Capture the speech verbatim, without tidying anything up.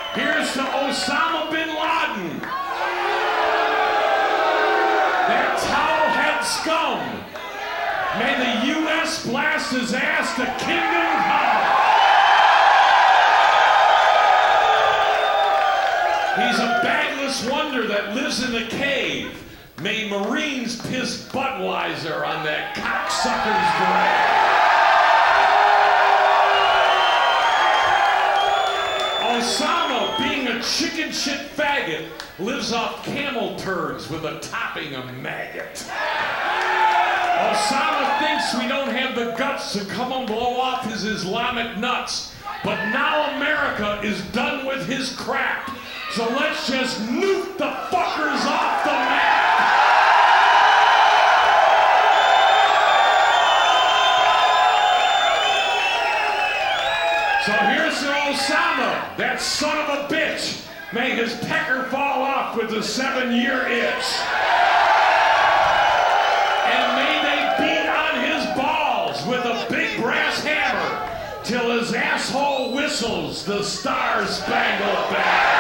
Here's to Osama bin Laden. That towelhead scum. May the U S blast his ass to kingdom come. He's a bagless wonder that lives in the cave. May Marines piss Budweiser on that cocksucker's grave. Osama, being a chicken shit faggot, lives off camel turds with a topping of maggot. Osama thinks we don't have the guts to come and blow off his Islamic nuts. But now America is done with his crap. So let's just nuke the fuckers off the map. So here's to Osama, that son of a bitch. May his pecker fall off with the seven-year itch. And may they beat on his balls with a big brass hammer till his asshole whistles the Star-Spangled Banner.